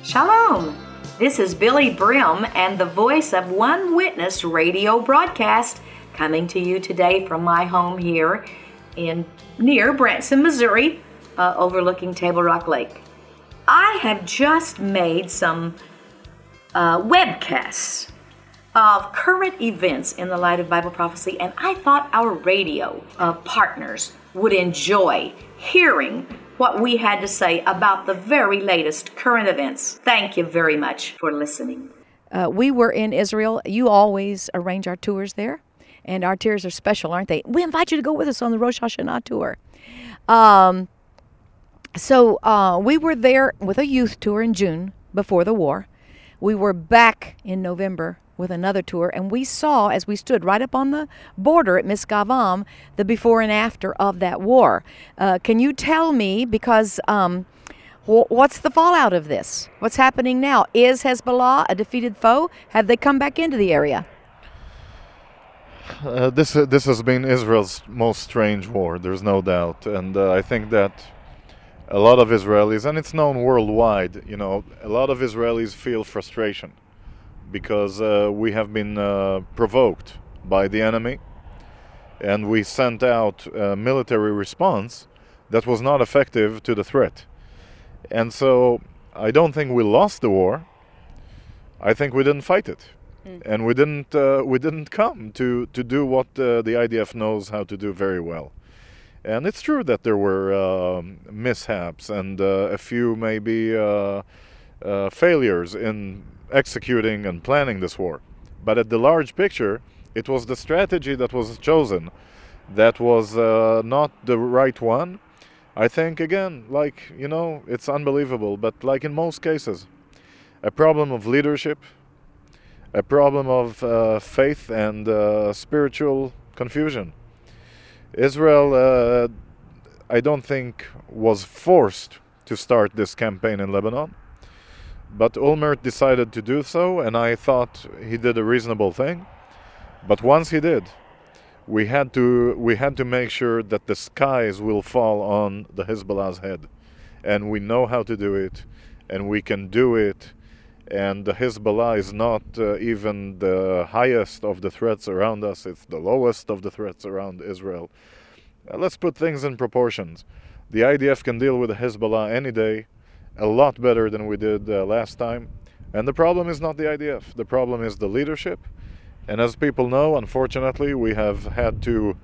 Shalom! This is Billy Brim and the voice of One Witness radio broadcast coming to you today from my home here near Branson, Missouri, overlooking Table Rock Lake. I have just made some webcasts of current events in the light of Bible prophecy, and I thought our radio partners would enjoy hearing what we had to say about the very latest current events. Thank you very much for listening. We were in Israel. You always arrange our tours there, and our tours are special, aren't they? We invite you to go with us on the Rosh Hashanah tour. So we were there with a youth tour in June before the war. We were back in November with another tour, and we saw, as we stood right up on the border at Misgavam, the before and after of that war. Can you tell me, because what's the fallout of this? What's happening now? Is Hezbollah a defeated foe? Have they come back into the area? This has been Israel's most strange war, there's no doubt. And I think that a lot of Israelis, and it's known worldwide, a lot of Israelis feel frustration because we have been provoked by the enemy, and we sent out a military response that was not effective to the threat. And so I don't think we lost the war. I think we didn't fight it. And we didn't come to do what the IDF knows how to do very well. And it's true that there were mishaps and a few maybe failures in executing and planning this war. But at the large picture, it was the strategy that was chosen that was not the right one. I think, again, it's unbelievable, but like in most cases, a problem of leadership, a problem of faith and spiritual confusion. Israel, I don't think, was forced to start this campaign in Lebanon, but Olmert decided to do so, and I thought he did a reasonable thing. But once he did, we had to make sure that the skies will fall on the Hezbollah's head, and we know how to do it, and we can do it. And the Hezbollah is not even the highest of the threats around us, it's the lowest of the threats around Israel. Let's put things in proportions. The IDF can deal with the Hezbollah any day, a lot better than we did last time. And the problem is not the IDF, the problem is the leadership. And as people know, unfortunately, we have had to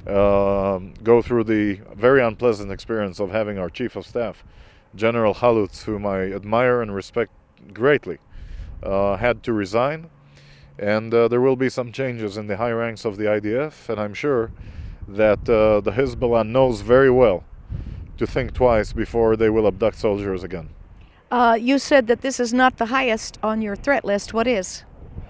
go through the very unpleasant experience of having our Chief of Staff, General Halutz, whom I admire and respect greatly, had to resign. And there will be some changes in the high ranks of the IDF, and I'm sure that the Hezbollah knows very well to think twice before they will abduct soldiers again. You said that this is not the highest on your threat list. What is?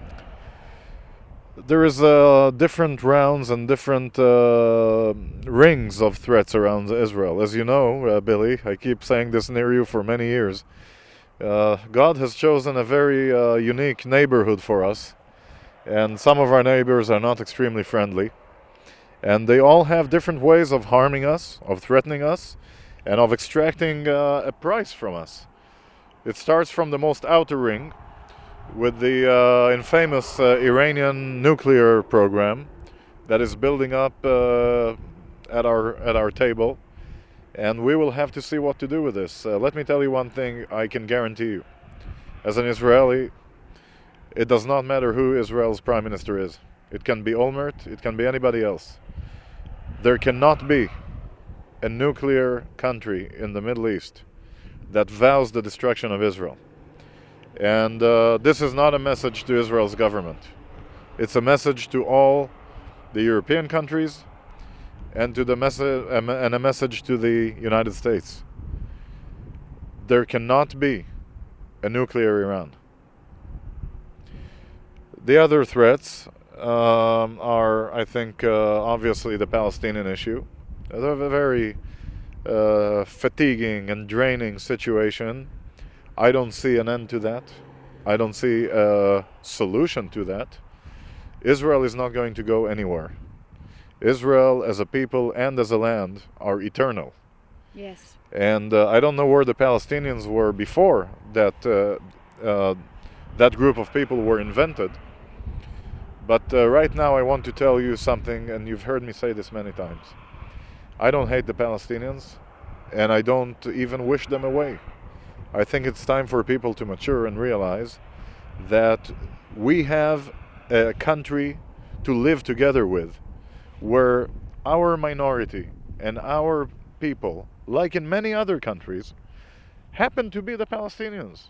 There is different rounds and different rings of threats around Israel. As you know, Billy, I keep saying this near you for many years. God has chosen a very unique neighborhood for us, and some of our neighbors are not extremely friendly, and they all have different ways of harming us, of threatening us, and of extracting a price from us. It starts from the most outer ring with the infamous Iranian nuclear program that is building up at our table. And we will have to see what to do with this. Let me tell you one thing I can guarantee you. As an Israeli, it does not matter who Israel's prime minister is. It can be Olmert, it can be anybody else. There cannot be a nuclear country in the Middle East that vows the destruction of Israel. And this is not a message to Israel's government. It's a message to all the European countries, and a message to the United States. There cannot be a nuclear Iran. The other threats are, I think, obviously the Palestinian issue. It's a very fatiguing and draining situation. I don't see an end to that. I don't see a solution to that. Israel is not going to go anywhere. Israel as a people and as a land are eternal. Yes. And I don't know where the Palestinians were before that group of people were invented. But right now I want to tell you something, and you've heard me say this many times. I don't hate the Palestinians, and I don't even wish them away. I think it's time for people to mature and realize that we have a country to live together with, where our minority and our people, like in many other countries, happen to be the Palestinians.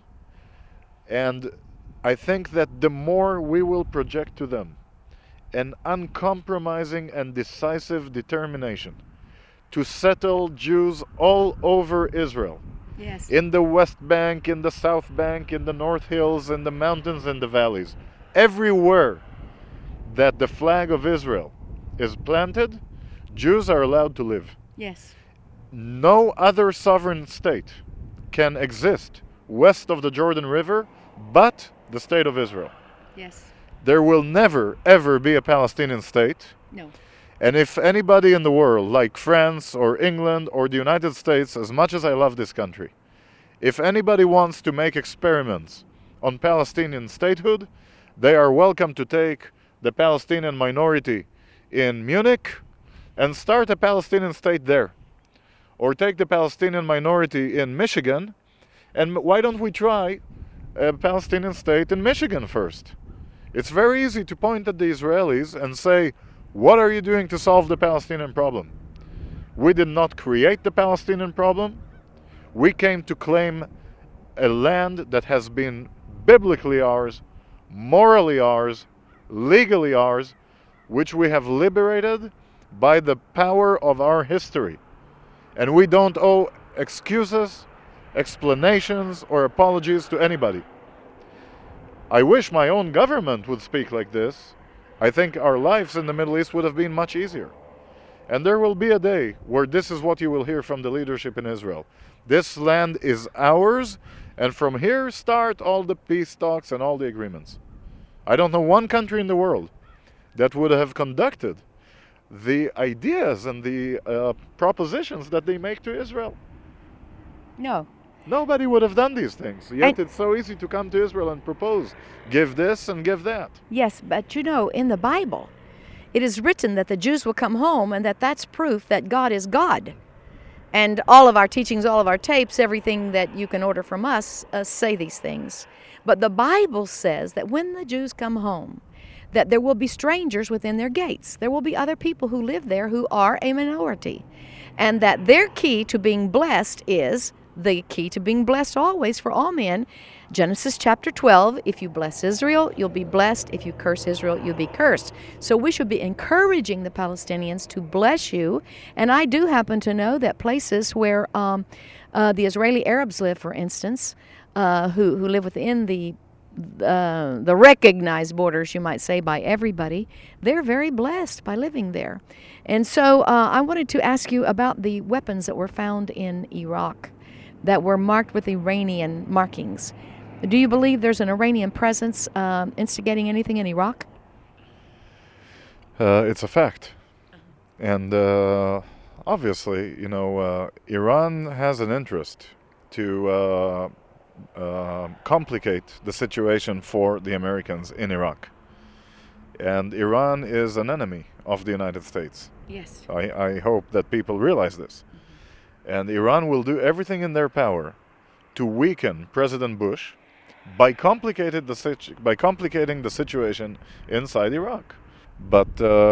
And I think that the more we will project to them an uncompromising and decisive determination to settle Jews all over Israel, Yes. in the West Bank, in the South Bank, in the North Hills, in the mountains and the valleys, everywhere that the flag of Israel is planted, Jews are allowed to live. Yes. No other sovereign state can exist west of the Jordan River but the state of Israel. Yes. There will never, ever be a Palestinian state. No. And if anybody in the world, like France or England or the United States, as much as I love this country, if anybody wants to make experiments on Palestinian statehood, they are welcome to take the Palestinian minority in Munich and start a Palestinian state there. Or take the Palestinian minority in Michigan, and why don't we try a Palestinian state in Michigan first? It's very easy to point at the Israelis and say, what are you doing to solve the Palestinian problem? We did not create the Palestinian problem. We came to claim a land that has been biblically ours, morally ours, legally ours, which we have liberated by the power of our history. And we don't owe excuses, explanations, or apologies to anybody. I wish my own government would speak like this. I think our lives in the Middle East would have been much easier. And there will be a day where this is what you will hear from the leadership in Israel. This land is ours, and from here start all the peace talks and all the agreements. I don't know one country in the world that would have conducted the ideas and the propositions that they make to Israel. No. Nobody would have done these things. Yet And- it's so easy to come to Israel and propose, give this and give that. Yes, but you know, in the Bible, it is written that the Jews will come home and that's proof that God is God. And all of our teachings, all of our tapes, everything that you can order from us say these things. But the Bible says that when the Jews come home, that there will be strangers within their gates. There will be other people who live there who are a minority. And that their key to being blessed is the key to being blessed always for all men. Genesis chapter 12, if you bless Israel, you'll be blessed. If you curse Israel, you'll be cursed. So we should be encouraging the Palestinians to bless you. And I do happen to know that places where the Israeli Arabs live, for instance, who live within the recognized borders, you might say, by everybody, they're very blessed by living there. And so I wanted to ask you about the weapons that were found in Iraq that were marked with Iranian markings. Do you believe there's an Iranian presence instigating anything in Iraq? It's a fact. And obviously, you know, Iran has an interest to complicate the situation for the Americans in Iraq. And Iran is an enemy of the United States. Yes. I hope that people realize this. And Iran will do everything in their power to weaken President Bush by complicating the situation inside Iraq. But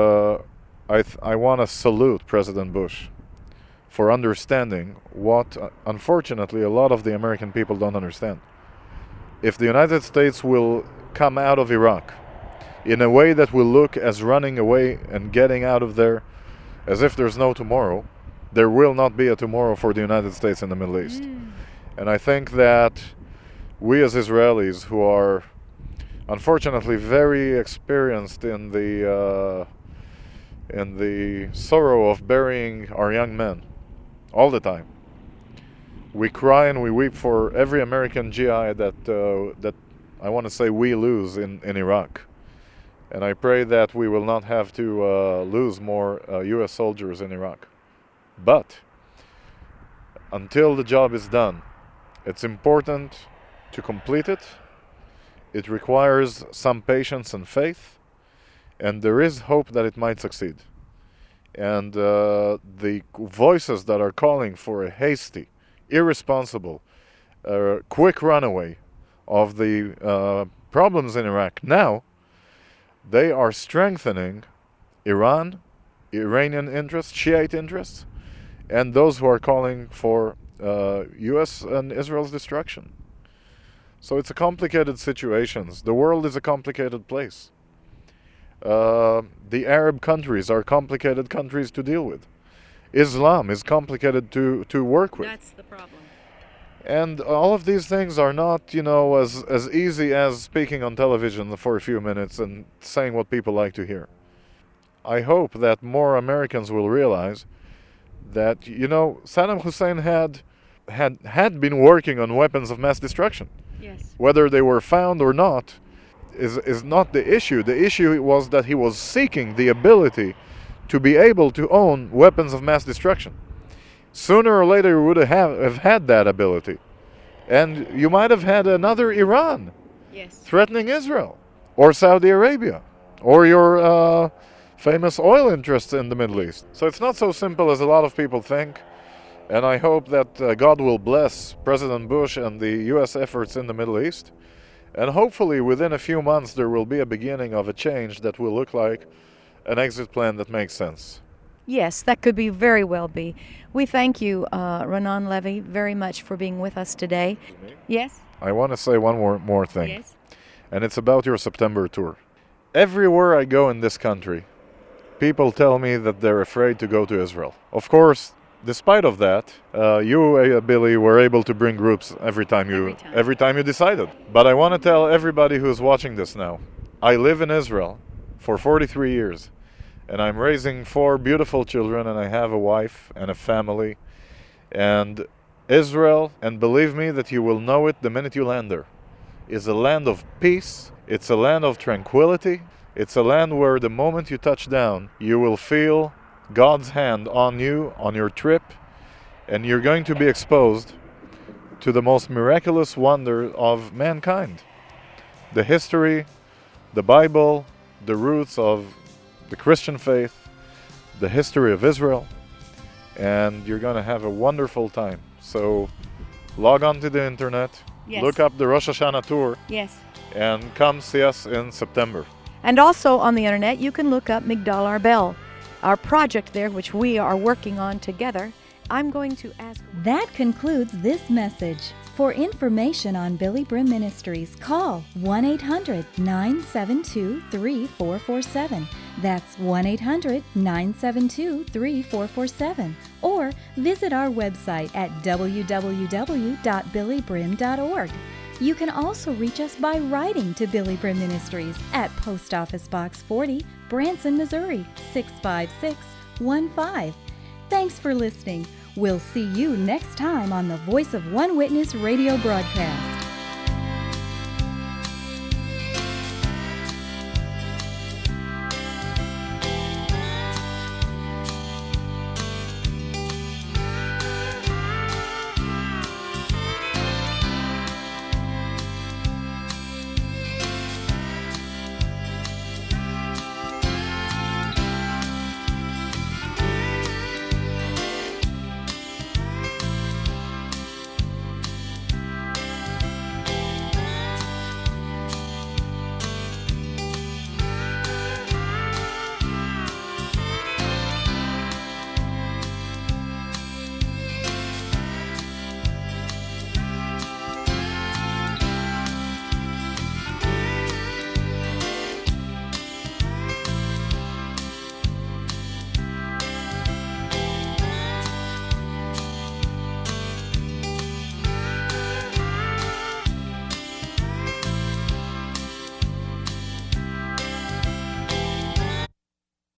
I want to salute President Bush for understanding what, unfortunately, a lot of the American people don't understand. If the United States will come out of Iraq in a way that will look as running away and getting out of there as if there's no tomorrow, there will not be a tomorrow for the United States in the Middle East. And I think that we as Israelis, who are unfortunately very experienced in the sorrow of burying our young men all the time, we cry and we weep for every American GI that I want to say we lose in Iraq. And I pray that we will not have to lose more U.S. soldiers in Iraq. But until the job is done, it's important to complete it. It requires some patience and faith, and there is hope that it might succeed. And the voices that are calling for a hasty, irresponsible, quick runaway of the problems in Iraq now, they are strengthening Iran, Iranian interests, Shiite interests, and those who are calling for U.S. and Israel's destruction. So it's a complicated situation. The world is a complicated place. The Arab countries are complicated countries to deal with. Islam is complicated to work with. That's the problem. And all of these things are not, as easy as speaking on television for a few minutes and saying what people like to hear. I hope that more Americans will realize that, Saddam Hussein had been working on weapons of mass destruction. Yes. Whether they were found or not is not the issue. The issue was that he was seeking the ability to be able to own weapons of mass destruction. Sooner or later you would have had that ability. And you might have had another Iran threatening Israel, or Saudi Arabia, or your famous oil interests in the Middle East. So it's not so simple as a lot of people think. And I hope that God will bless President Bush and the U.S. efforts in the Middle East. And hopefully within a few months there will be a beginning of a change that will look like an exit plan that makes sense. Yes, that could be very well be. We thank you, Raanan Levy, very much for being with us today. Yes? I want to say one more thing. Yes. And it's about your September tour. Everywhere I go in this country, people tell me that they're afraid to go to Israel. Of course, despite of that, you, Billy, were able to bring groups every time you decided. But I want to tell everybody who's watching this now, I live in Israel for 43 years, and I'm raising 4 beautiful children, and I have a wife and a family. And Israel, and believe me that you will know it the minute you land there, is a land of peace. It's a land of tranquility. It's a land where the moment you touch down, you will feel God's hand on you, on your trip, and you're going to be exposed to the most miraculous wonder of mankind. The history, the Bible, the roots of the Christian faith, the history of Israel, and you're going to have a wonderful time. So log on to the internet, look up the Rosh Hashanah tour, and come see us in September. And also on the internet, you can look up Migdal Arbel, our project there, which we are working on together. I'm going to ask... That concludes this message. For information on Billy Brim Ministries, call 1-800-972-3447. That's 1-800-972-3447. Or visit our website at www.billybrim.org. You can also reach us by writing to Billy Brim Ministries at Post Office Box 40, Branson, Missouri 65615. Thanks for listening. We'll see you next time on the Voice of One Witness radio broadcast.